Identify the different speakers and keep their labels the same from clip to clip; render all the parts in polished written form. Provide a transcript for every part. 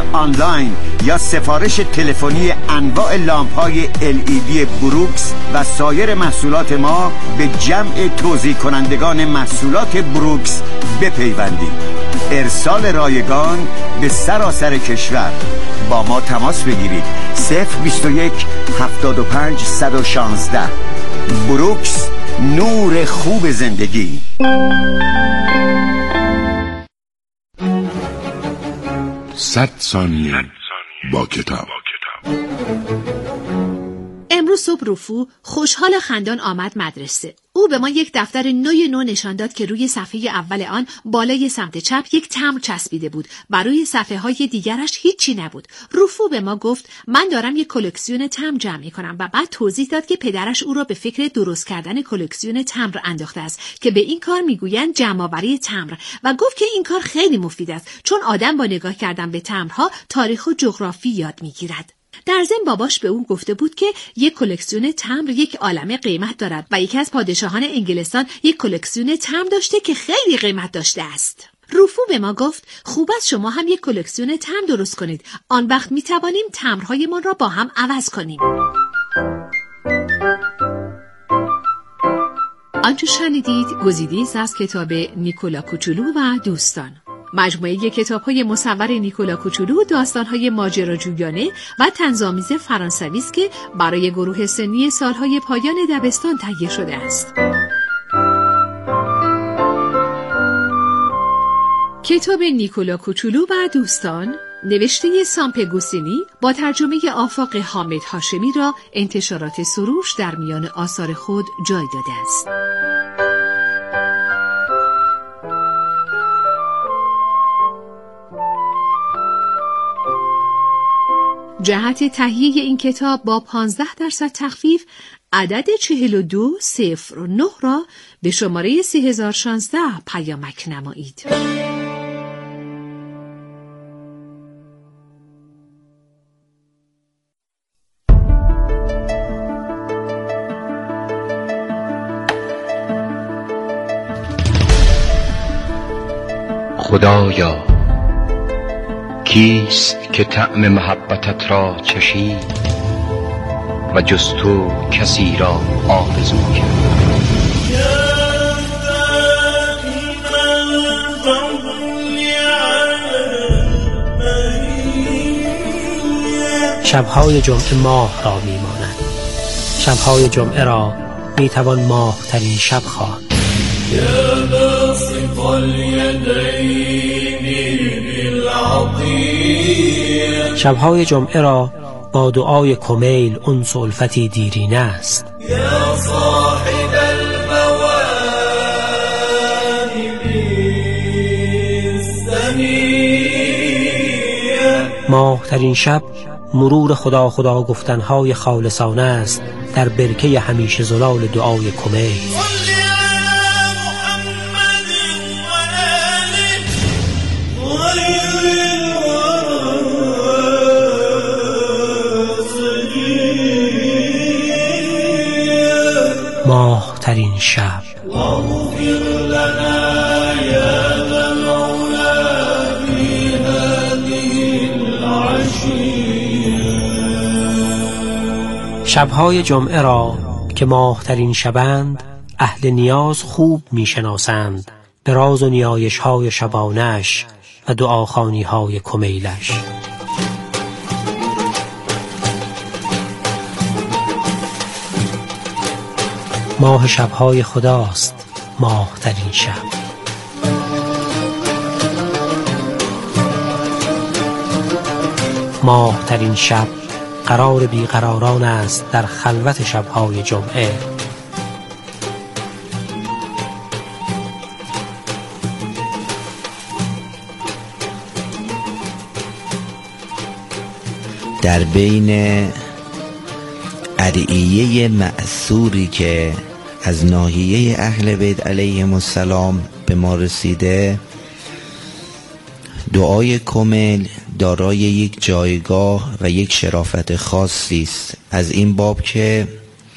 Speaker 1: آنلاین یا سفارش تلفنی انواع لامپ‌های LED بروکس و سایر محصولات ما به جمع توزیع کنندگان محصولات بروکس بپیوندید. ارسال رایگان به سراسر کشور. با ما تماس بگیرید. 021 75 116. بروکس، نور خوب زندگی.
Speaker 2: صد ثانیه با کتاب.
Speaker 3: امروز صبح رفو خوشحال خندان آمد مدرسه. او به ما یک دفتر نو نشان داد که روی صفحه اول آن بالای سمت چپ یک تمبر چسبیده بود و روی صفحه های دیگرش هیچی نبود. رفو به ما گفت من دارم یک کلکسیون تمبر جمع می‌کنم و بعد توضیح داد که پدرش او را به فکر درست کردن کلکسیون تمبر انداخته است که به این کار میگویند جمع‌آوری تمبر و گفت که این کار خیلی مفید است چون آدم با نگاه کردن به تمبرها تاریخ و جغرافی یاد میگیرد. در ضمن باباش به اون گفته بود که یک کلکسیون تمبر یک عالمه قیمت دارد و یکی از پادشاهان انگلستان یک کلکسیون تمبر داشته که خیلی قیمت داشته است. رفو به ما گفت خوب است شما هم یک کلکسیون تمبر درست کنید. آن وقت می توانیم تمبرهایمان را با هم عوض کنیم. آنچه شنیدید گزیده از کتاب نیکولا کوچولو و دوستان. مجموعه کتاب‌های مصور نیکولا کوچولو داستان‌های ماجراجویانه و طنزآمیز فرانسوی است که برای گروه سنی سال‌های پایان دبستان تهیه شده است. کتاب نیکولا کوچولو و دوستان نوشته سامپگوسینی با ترجمه آفاق حامد هاشمی را انتشارات سروش در میان آثار خود جای داده است. جهت تهیه این کتاب با 15% تخفیف عدد 4209 را به شماره 3016 پیامک نمایید.
Speaker 4: خدایا کیست که طعم محبتت را چشید و جز تو کسی را آرزو کرد.
Speaker 5: شب‌های جمعه ماه را می‌مانند. شب‌های جمعه را می‌توان ماه ترین شب خواند. شب‌های جمعه را با دعای کمیل انس و الفتی دیرینه است. ماه ترین شب مرور خدا خدا گفتنهای خالصانه است در برکه همیشه زلال دعای کمیل. ماه ترین شب. شب‌های جمعه را که ماه ترین شبند اهل نیاز خوب می‌شناسند به راز و نیایش‌های شبانش و دعاخوانی‌های کمیلش. ماه شب‌های خداست ماه ترین شب. ماه ترین شب قرار بیقراران است در خلوت شب‌های جمعه.
Speaker 6: در بین ادعیه مأثوری که از ناحیه اهل بیت علیهم السلام به ما رسیده، دعای کمیل دارای یک جایگاه و یک شرافت خاصی است، از این باب که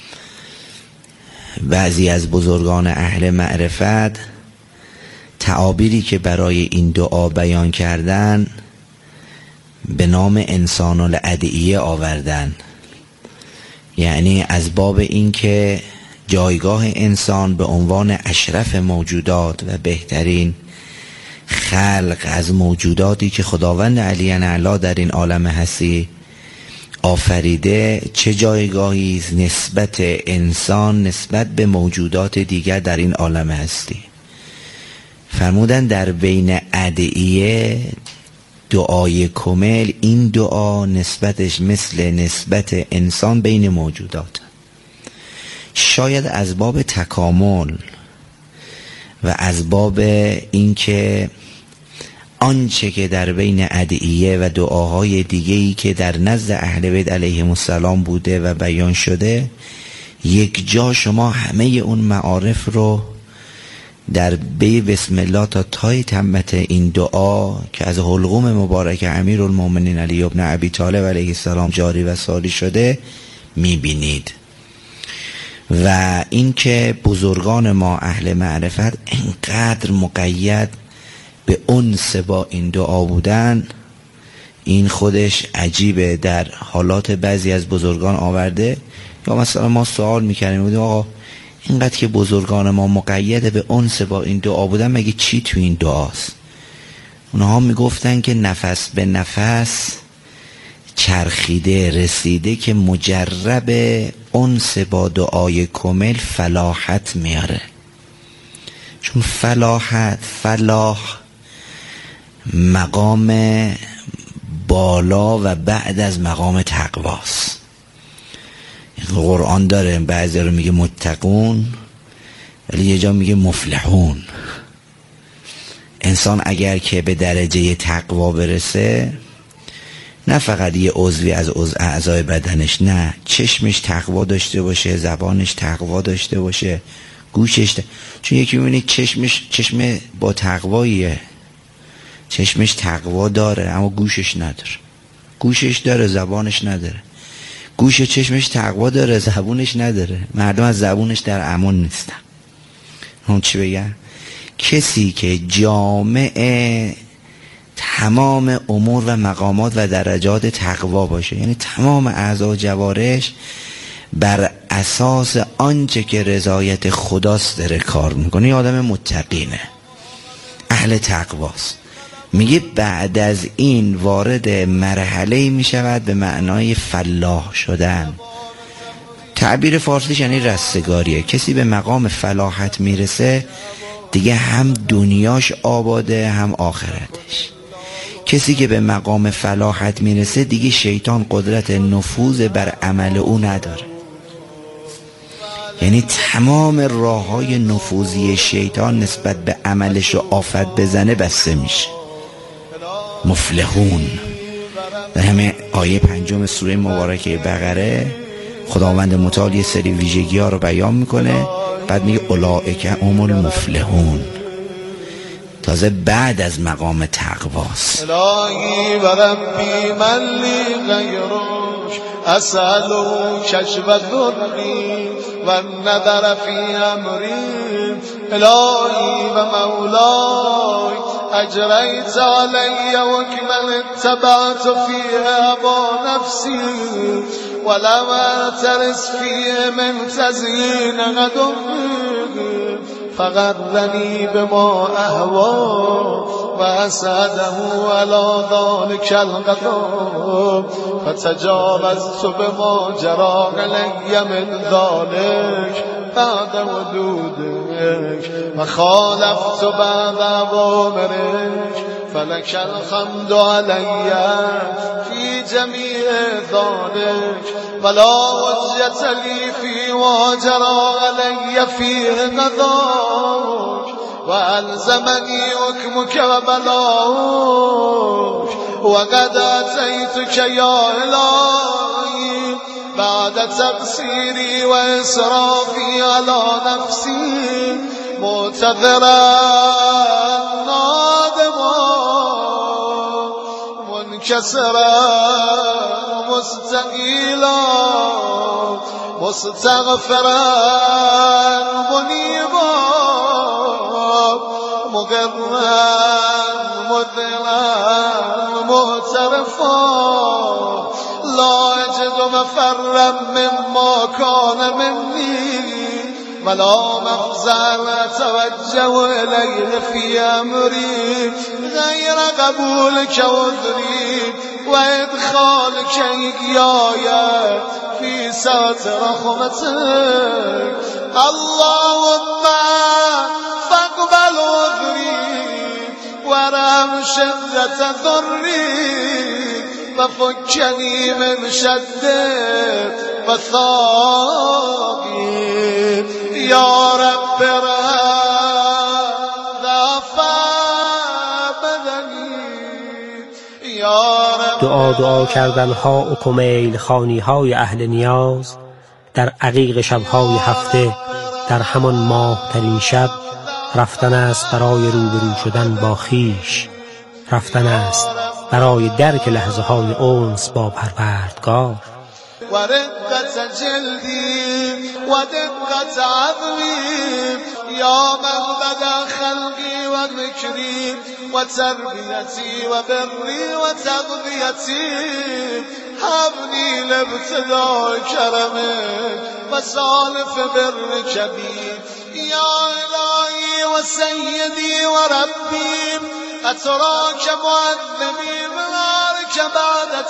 Speaker 6: بعضی از بزرگان اهل معرفت تعابیری که برای این دعا بیان کردن به نام انسان الادعیه آوردن، یعنی از باب این که جایگاه انسان به عنوان اشرف موجودات و بهترین خلق از موجوداتی که خداوند علی اعلی در این عالم هستی آفریده چه جایگاهی است نسبت انسان نسبت به موجودات دیگر در این عالم هستی. فرمودن در بین ادعیه دعای کمل، این دعا نسبتش مثل نسبت انسان بین موجودات، شاید از باب تکامل و از باب اینکه آنچه که در بین ادعیه و دعاهای دیگه‌ای که در نزد اهل بیت علیهم السلام بوده و بیان شده، یک جا شما همه اون معارف رو در بی بسم الله تا تای تمت این دعا که از حلقوم مبارک امیرالمومنین علی ابن ابی طالب علیه السلام جاری و ساری شده میبینید. و اینکه بزرگان ما اهل معرفت اینقدر مقید به انس با این دعا بودن، این خودش عجیبه. در حالات بعضی از بزرگان آورده، یا مثلا ما سوال میکردیم بودیم آقا اینقدر که بزرگان ما مقید به انس با این دعا بودن، مگه چی تو این دعاست؟ اونها میگفتن که نفس به نفس چرخیده رسیده که مجرب انس با دعای کمل فلاحت میاره. چون فلاح مقام بالا و بعد از مقام تقواست. قرآن داره بعضی رو میگه متقون ولی یه جا میگه مفلحون. انسان اگر که به درجه تقوا برسه، نه فقط یه عضوی از اعضای بدنش، نه، چشمش تقوا داشته باشه، زبانش تقوا داشته باشه، گوشش چون یکی میبینه چشم با تقواییه، چشمش تقوا داره اما گوشش نداره، گوشش داره زبانش نداره، گوش چشمش تقوا داره زبونش نداره. مردم از زبونش در امان نیستن. اون چی بگم؟ کسی که جامع تمام امور و مقامات و درجات تقوا باشه، یعنی تمام اعضا و جوارش بر اساس آنچه که رضایت خداست داره کار میکنه، یه آدم متقینه، اهل تقواست. میگه بعد از این وارد مرحله می شود به معنای فلاح شدن. تعبیر فارسیش یعنی رستگاریه. کسی به مقام فلاحت میرسه دیگه هم دنیاش آباده هم آخرتش. کسی که به مقام فلاحت میرسه دیگه شیطان قدرت نفوذ بر عمل او نداره، یعنی تمام راههای نفوذی شیطان نسبت به عملش رو آفت بزنه بسته میشه. مفلحون در همه آیه 5 سوره مبارکه بقره خداوند متعال یه سری ویژگی ها رو بیان میکنه، بعد میگه اولئک هم المفلحون، تازه بعد از مقام تقواست.
Speaker 7: الهی و ربی من لی غیرش اسألو کشف ذری و نظر فی امری الهی و مولای اجریت علی وکمن اتبعت فیه ابا نفسی ولم اترس فیه من تزیین قدمی فغرنی بما اهوا و اسعده علی ذلک القضا فتجاوزت بما جرى علی من ذلک بعد ودودک و خالفت بعد اوامرک فلک الحمد علی فی جمیع ذلک ولا حجة لی فی و جرى علی فیه قضاک و الزمنی حکمک و بلاک و قد اتیتک یا الهی بعد تقصیری و اسرافی علی نفسی معتذرا نادما منکسرا مستقیلا مستغفرا منیبا مقرا مذلا معترفا لا أجد مفرا مما كان مني ولا مخزن توجه إليه في أمري غير قبولك عذري وإدخالك إياي في سعة رحمتك اللهم فاقبل عذري ورحم شدة ضري وفكني من شدة وثاقي يا رب
Speaker 5: دعا کردنها و کمیل خوانیهای اهل نیاز در عقیق شبهای هفته در همان ماه ترین شب رفتن است برای روبرو شدن با خیش، رفتن است برای درک لحظه های انس با پروردگار.
Speaker 7: و رقت جلدی و دقت عظمی یا مغبد خلقی و ذکری و تربیتی و بری و تغذیتی حبنی لابتداء کرمک و سالف بر کبیر یا الهی و سیدی و ربی اتراک معلمی منارک بعد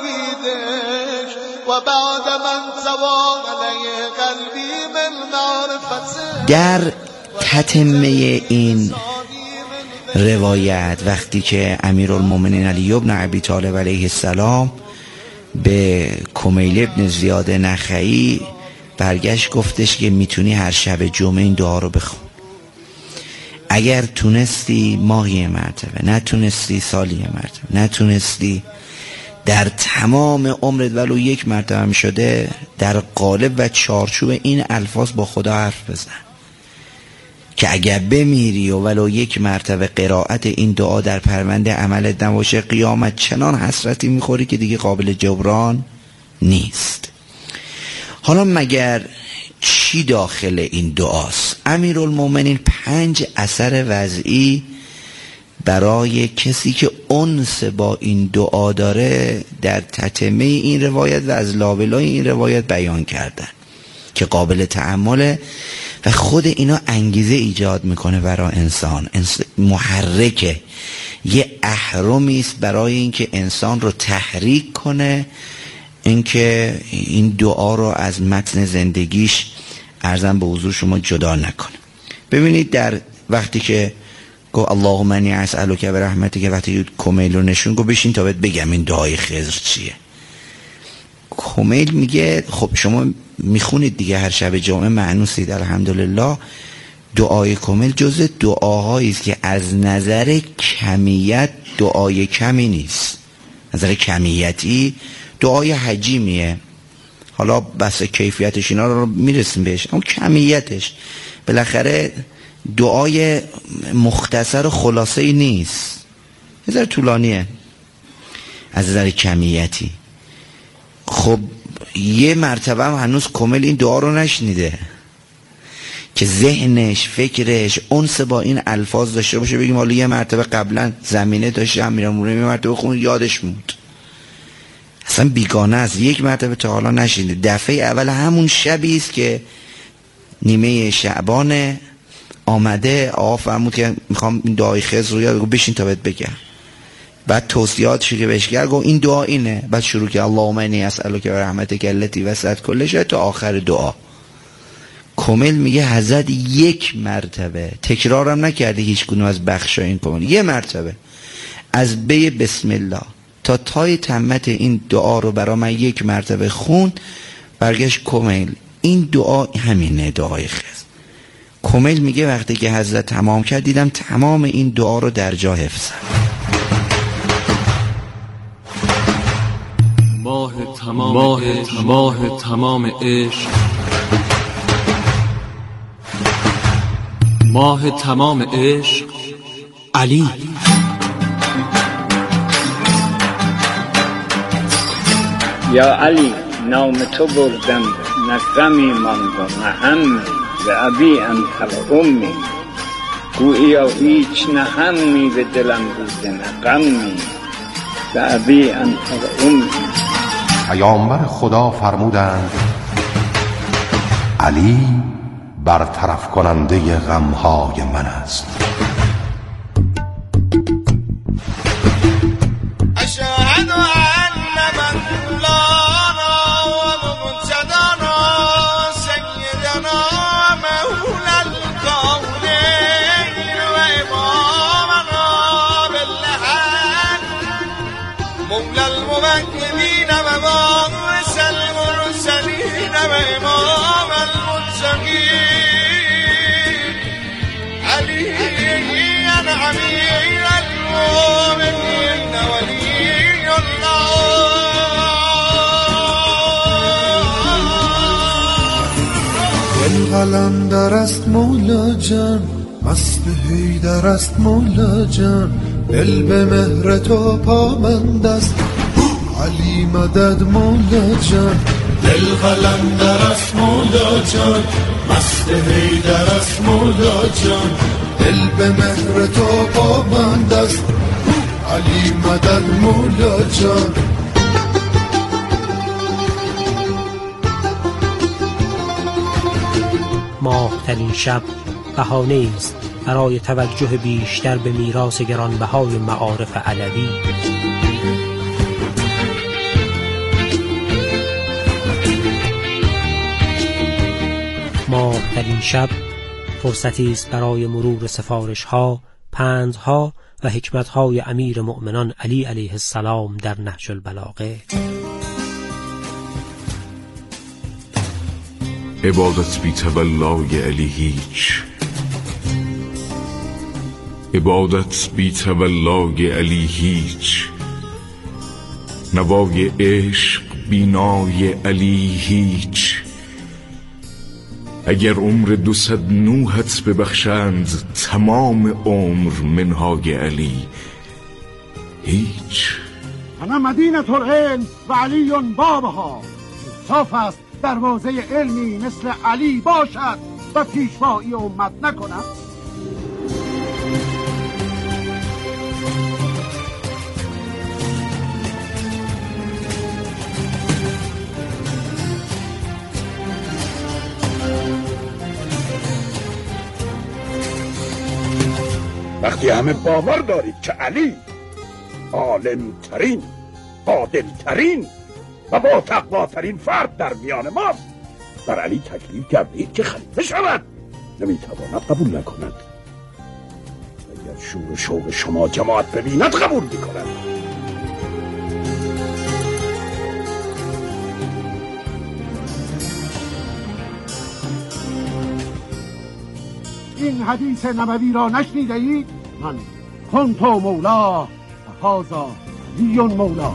Speaker 7: توحیدک و بعد من تواغ علی قلبی من معرفتک.
Speaker 6: در تتمه این روایت وقتی که امیرالمومنین علی بن ابی طالب علیه السلام به کمیل ابن زیاد نخعی برگشت گفتش که میتونی هر شب جمعه این دعا رو بخون، اگر تونستی ماهی مرتبه، نتونستی سالی مرتبه، نتونستی در تمام عمرت ولو یک مرتبه هم شده در قالب و چارچوب این الفاظ با خدا حرف بزن که اگر بمیری و ولو یک مرتبه قرائت این دعا در پرونده عملت نباشه قیامت چنان حسرتی میخوری که دیگه قابل جبران نیست. حالا مگر چی داخل این دعاست؟ امیرالمومنین 5 اثر وضعی برای کسی که انس با این دعا داره در تتمه این روایت و از لابلای این روایت بیان کردن که قابل تأمله و خود اینا انگیزه ایجاد میکنه برای انسان، محرکه، یه اهرمی است برای اینکه انسان رو تحریک کنه، اینکه این دعا رو از متن زندگیش عرضاً به حضور شما جدا نکنه. ببینید در وقتی که گفت اللهم انی اسألک برحمتک، وقتی کمیل رو نشون گفت بشین تا بهت بگم این دعای خضر چیه. کمیل میگه خب شما میخونید دیگه هر شب جمعه معنوسید، الحمدلله. دعای کمیل جز دعاهایی است که از نظر کمیت دعای کمی نیست، نظر کمیتی دعای حجیمیه. حالا بس کیفیتش اینا رو میرسیم بهش، اما کمیتش بالاخره دعای مختصر و خلاصه ای نیست، یه ذره طولانیه از نظر کمیتی. خب یه مرتبه هم هنوز کامل این دعا رو نشنیده که ذهنش، فکرش انس با این الفاظ داشته باشه، بگیم حالا یه مرتبه قبلا زمینه داشته امیرالمومنین یه مرتبه خون یادش موند، اصلا بیگانه است، یک مرتبه تا حالا نشنیده. دفعه اول همون شبی است که نیمه شعبان آمده، آقا فرمود که میخوام این دعای خضر رو یاد بگو، بشین تا بهت بگم. بعد توصیاتش که بهش کرد گفت این دعا اینه، بعد شروع کرد اللهم انی اسألک برحمتک التی وسعت کل شیء تا آخر دعا. کامل میگه حضرت یک مرتبه تکرارم نکرده هیچ کدوم از بخشای این کامل، یه مرتبه از بی بسم الله تا تای تمت این دعا رو برای من یک مرتبه خوند. برگشت کامل این دعا همینه، دعای خضر. کامل میگه وقتی که حضرت تمام کرد دیدم تمام این دعا رو در جا حفظم.
Speaker 8: ماه تمام عشق، ماه تمام عشق علی.
Speaker 9: یا علی نام تو بردم نه غمی ماند و نه همی، ز ابی انت و امی گویی هیچ نه همی به دلم بوده نه غمی به ابی انت و امی.
Speaker 2: پیامبر خدا فرمودند علی برطرف کننده غمهای من است.
Speaker 7: اشهد ان مولانا و مبتدانا سیدنا مولا الکونین و امامنا بالحق مولا الموحدین و وارث المرسلین و امام المتقین علی امیر المؤمنین ولی الله.
Speaker 10: دل قلندر است مولا جان، مست حیدر است مولا جان، دل به مهر تو پامند است علی مدد مولا جان. دل قلندر است مولا جان، مست حیدر است مولا جان، دل به مهر تو پامند است علی مدد مولا جان.
Speaker 5: ماهترین شب بهانه است برای توجه بیشتر به میراث گرانبهای معارف علوی. ماهترین شب فرصتی است برای مرور سفارش‌ها، پندها و حکمت‌های امیر مؤمنان علی علیه السلام در نهج البلاغه.
Speaker 2: عبادت بی تولای علی هیچ، عبادت بی تولای علی هیچ، نوای عشق بینای علی هیچ. اگر عمر 200 نوحت ببخشند تمام عمر منهای علی هیچ.
Speaker 11: انا مدینة العلم و علی بابها. صاف است دروازه علمی مثل علی باشد و پیشوایی امت نکند.
Speaker 12: وقتی همه باور دارید که علی عالمترین، عادلترین و با تقواترین فرد در میان ماست، بر علی تکلیف کردید که خلیفه شود. نمیتواند قبول نکند. اگر شور و شوق شما جماعت ببیند قبول میکند.
Speaker 11: این حدیث نبوی را نشنیده اید؟ من کنت مولا هذا علی مولا.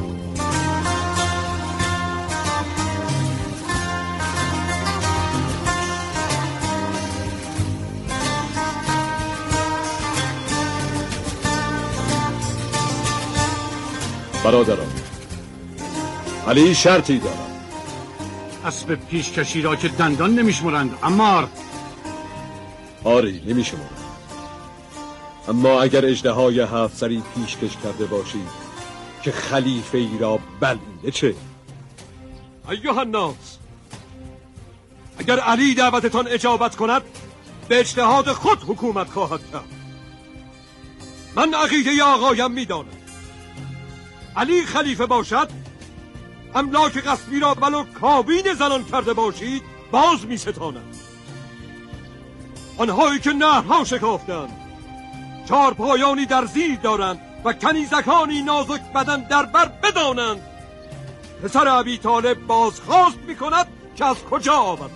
Speaker 13: برادران، علی شرطی دارد.
Speaker 11: اسب پیشکشی را که دندان نمیشمرند عمار.
Speaker 13: آری نمیشمرند، اما اگر اژدهای 7 سری پیشکش کرده باشید که خلیفه ای را بلعیده چه؟
Speaker 14: ایها الناس، اگر علی دعوتتان اجابت کند به اجتهاد خود حکومت خواهد کرد. من عقیده آقایم میدانم علی خلیفه باشد، املاک غصبی را ولو کابین زنان کرده باشید باز می ستاند. آنهایی که نهرها شکافتند، چارپایانی در زیر دارند و کنیزکانی نازک بدن در بر بدانند پسر ابی طالب بازخواست می کند که از کجا آورده.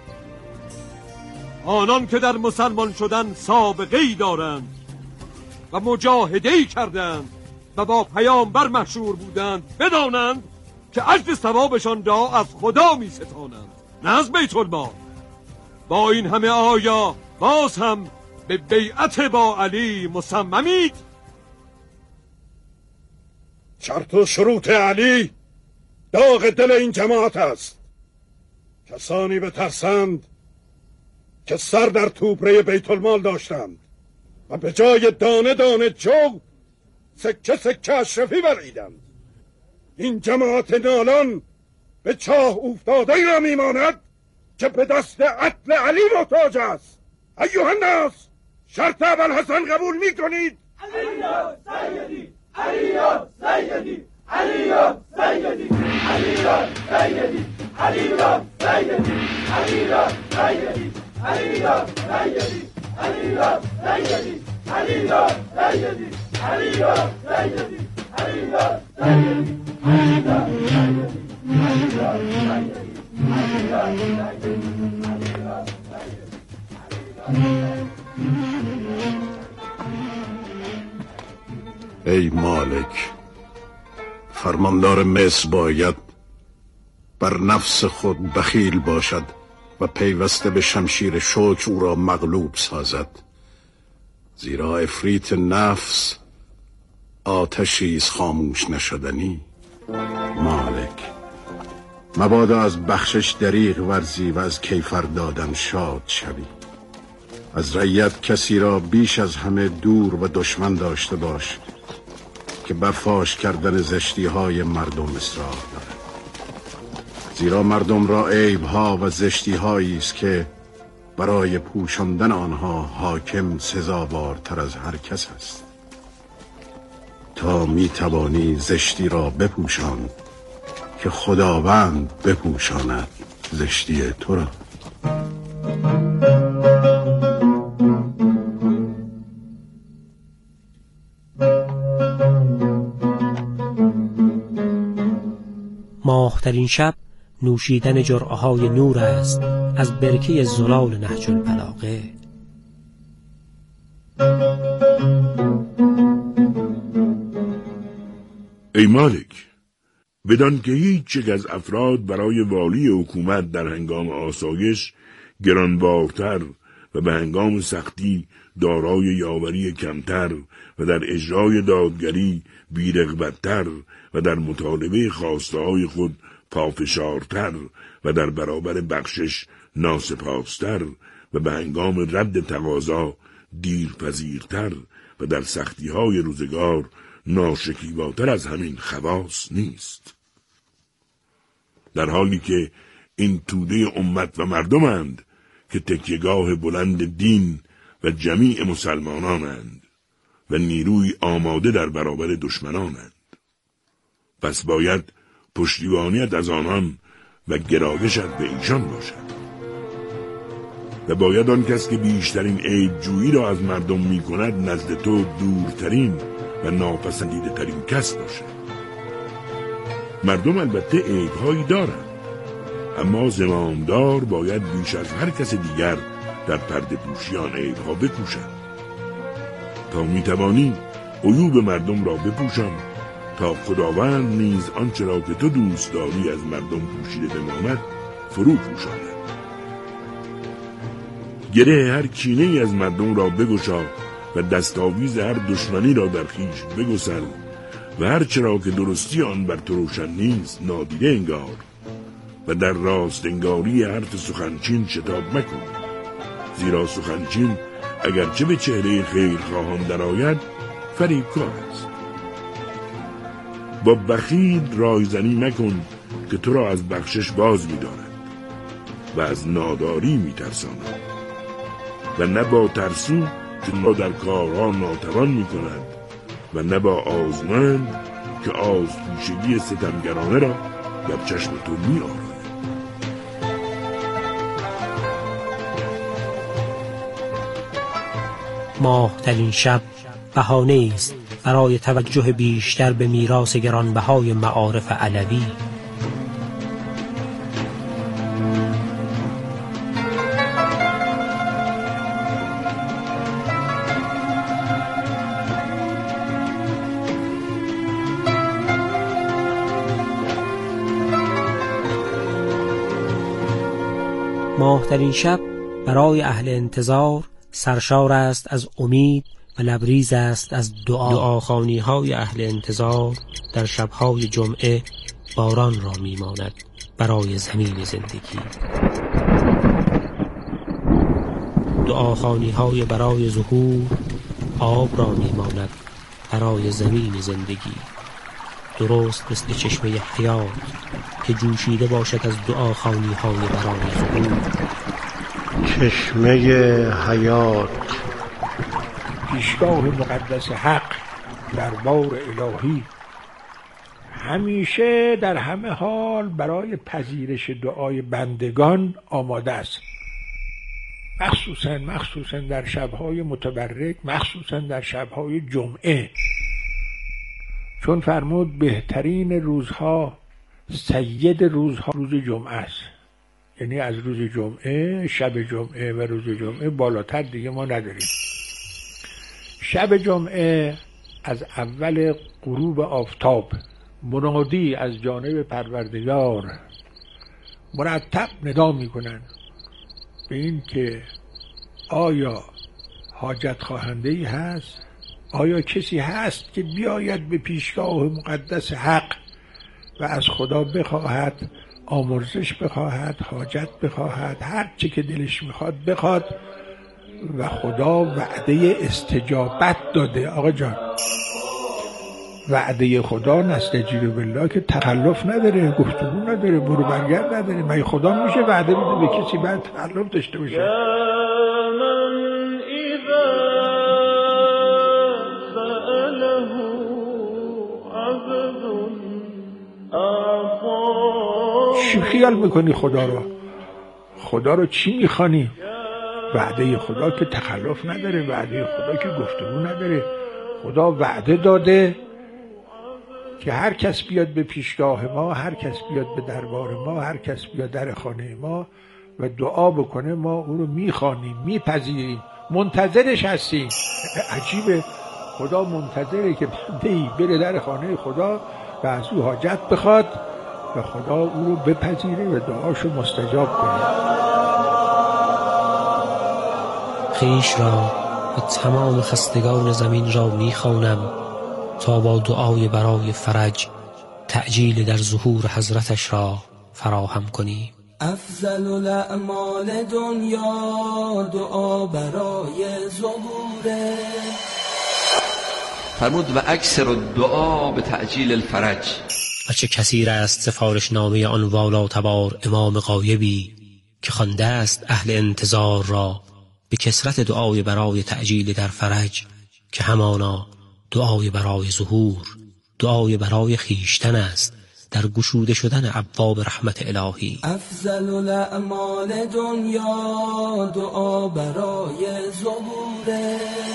Speaker 14: آنان که در مسلمان شدن سابقه‌ای دارند و مجاهده‌ای کردند و با پیامبر مشهور بودند بدانند که اجر ثوابشان را از خدا می ستانند نه از بیت المال. با این همه آیا باز هم به بیعت با علی مصممید؟
Speaker 12: شرط و شروط علی داغ دل این جماعت است. کسانی بترسند که سر در توبره بیت المال داشتند و به جای دانه دانه جو سکه سکه اشرفی بریدند. این جماعت نالان به چاه افتاده را میماند که به دست عدل علی محتاج است. ایها الناس، شرط ابوالحسن قبول میکنید؟
Speaker 7: علیا سیدی، علیا سیدی، علیا سیدی، علیا سیدی، علیا سیدی، علیا سیدی، علیا سیدی، علیا سیدی، علیا سیدی، علیا سیدی، علیا سیدی،
Speaker 12: ای مالک، فرماندار مصر باید بر نفس خود بخیل باشد و پیوسته به شمشیر شوک او را مغلوب سازد، زیرا افریت نفس آتشی است خاموش نشدنی. مالک، مبادا از بخشش دریغ ورزی و از کیفر دادن شاد شوی. از رعیت کسی را بیش از همه دور و دشمن داشته باش که بر فاش کردن زشتی های مردم اصرار دارد، زیرا مردم را عیبها و زشتی هایی است که برای پوشاندن آنها حاکم سزاوارتر از هر کس است. تا می توانی زشتی را بپوشان که خداوند بپوشاند زشتی تو را.
Speaker 5: ماهترین شب نوشیدن جرعه‌های نور است از برکه زلال نهج البلاغه.
Speaker 2: ای مالک، بدان که هیچ یک از افراد برای والی حکومت در هنگام آسایش گرانبارتر و به هنگام سختی دارای یاوری کمتر و در اجرای دادگری بی‌رغبت‌تر و در مطالبه خواسته‌های خود پافشارتر و در برابر بخشش ناسپاستر و به هنگام رد تقاضا دیرپذیرتر و در سختی‌های روزگار ناشکیباتر از همین خواص نیست. در حالی که این توده امت و مردمند که تکیه‌گاه بلند دین و جمیع مسلمانانند و نیروی آماده در برابر دشمنانند، پس باید پشتیبانیت از آنان و گرایشت به ایشان باشد و باید آن کس که بیشترین عیب جویی را از مردم می کند نزد تو دورترین و ناپسندیده ترین کس باشد. مردم البته عیب‌هایی دارند، اما زمامدار باید بیش از هر کس دیگر در پرده پوشی آن عیب‌ها بکوشد. تا می توانی عیوب مردم را بپوشان، تا خداوند نیز آنچه را که تو دوست داری از مردم پوشیده بماند فرو پوشاند. گره هر کینه ای از مردم را بگشا و دستاویز هر دشمنی را در خویش بگسل و هر چرا که درستی آن بر تو روشن نیست نادیده انگار و در راست انگاری حرف سخنچین شتاب مکن، زیرا سخنچین اگرچه به چهره خیرخواهان درآید فریبکار است. با بخیل رایزنی مکن که تو را از بخشش باز می‌دارد و از ناداری می‌ترساند، و نه با ترسو که ما در کارها ناتوان می‌کند و نه با آزمند که آزپیشگی ستمگرانه را در چشم تو می‌آراید.
Speaker 5: ماهترین شب بهانه است برای توجه بیشتر به میراث گرانبهای معارف علوی. ماهترین شب برای اهل انتظار سرشار است از امید و لبریز است از دعاخوانی های اهل انتظار در شبهای جمعه باران را میماند برای زمین زندگی. دعاخوانی های برای ظهور آب را میماند برای زمین زندگی. درست مثل چشمه حیات که جوشیده باشد از دعاخوانی های برای ظهور.
Speaker 11: چشمه حیات، پیشگاه مقدس حق، دربار الهی، همیشه در همه حال برای پذیرش دعای بندگان آماده است. مخصوصا در شبهای متبرک، مخصوصا در شبهای جمعه، چون فرمود بهترین روزها، سید روزها روز جمعه است. یعنی از روز جمعه، شب جمعه و روز جمعه بالاتر دیگه ما نداریم. شب جمعه از اول غروب آفتاب منادی از جانب پروردگار مرتب ندا میکنن به این که آیا حاجت خواهنده‌ای هست؟ آیا کسی هست که بیاید به پیشگاه مقدس حق و از خدا بخواهد، آمرزش بخواهد، حاجت بخواهد، هر چی که دلش میخواد بخواد و خدا وعده استجابت داده. آقا جان، وعده خدا نستجیب بالله که تخلف نداره، گفتگو نداره، برو برگرد نداره. مگه خدا میشه وعده بده به کسی بعد تخلف داشته باشه؟ چی خیال میکنی خدا رو چی میخوانی؟ وعده خدا که تخلف نداره، وعده خدا که گفتگو نداره. خدا وعده داده که هر کس بیاد به پیشگاه ما، هر کس بیاد به دربار ما، هر کس بیاد در خانه ما و دعا بکنه، ما او رو میخوانیم، میپذیریم، منتظرش هستیم. عجیبه، خدا منتظره که بنده‌ای بره در خانه خدا و از او حاجت بخواد و خدا او رو بپذیره و دعاشو مستجاب کنه.
Speaker 5: خویش را و تمام خستگان زمین را میخوانم تا با دعای برای فرج تعجیل در ظهور حضرتش را فراهم کنی.
Speaker 15: افضل الاعمال دنیا دعا برای ظهوره.
Speaker 4: فرمود و اکثر الدعا به تعجیل الفرج.
Speaker 5: و چه کثیر است سفارش نامه آن والاتبار امام غایبی که خوانده است اهل انتظار را به کثرت دعای برای تعجیل در فرج، که همانا دعای برای ظهور، دعای برای خیشتن است در گشوده شدن ابواب رحمت الهی.
Speaker 15: افضل الاعمال دنیا دعا برای ظهوره.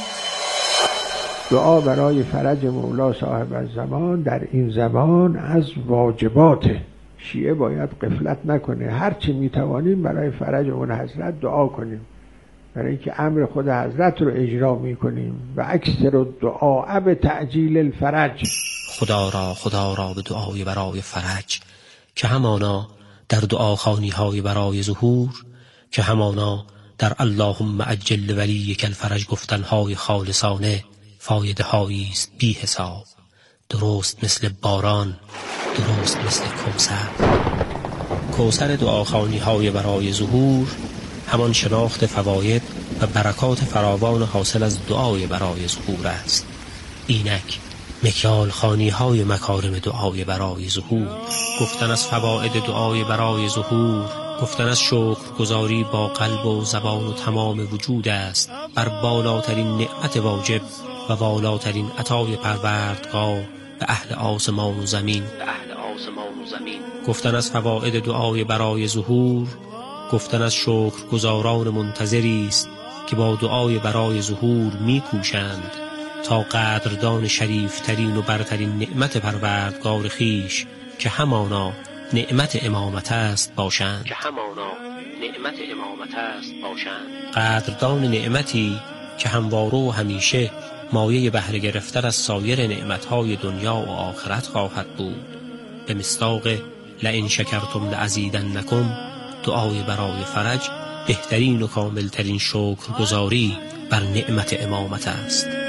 Speaker 11: دعا برای فرج مولا صاحب الزمان در این زمان از واجباته. شیعه باید غفلت نکنه، هر چی میتوانیم برای فرج اون حضرت دعا کنیم، برای اینکه امر خود حضرت رو اجرا میکنیم. و اکثر الدعاء به تعجیل الفرج.
Speaker 5: خدا را به دعای برای فرج، که همانا در دعاخوانی های برای ظهور، که همانا در اللهم عجل ولیک الفرج گفتنهای خالصانه فایده هایی است بی حساب. درست مثل باران، درست مثل کوثر دعاخوانی های برای ظهور همان شناخت فواید و برکات فراوان حاصل از دعای برای ظهور است. اینک مکیال خانی های مکارم دعای برای ظهور، گفتن از فواید دعای برای ظهور، گفتن از شکرگزاری با قلب و زبان و تمام وجود است بر بالاترین نعمت واجب و والاترین عطای پروردگار به اهل آسمان و زمین. گفتن از فواید دعای برای ظهور، گفتن از شکرگزاران منتظری است که با دعای برای ظهور می‌کوشند تا قدردان شریفترین و برترین نعمت پروردگار خیش که همانا نعمت امامت است باشند. قدردان نعمتی که همواره و همیشه مایه بهره گرفتن از سایر نعمتهای دنیا و آخرت خواهد بود. به مصداق لئن شکرتم لازیدنکم، دعای برای فرج بهترین و کاملترین شکرگزاری بر نعمت امامت است.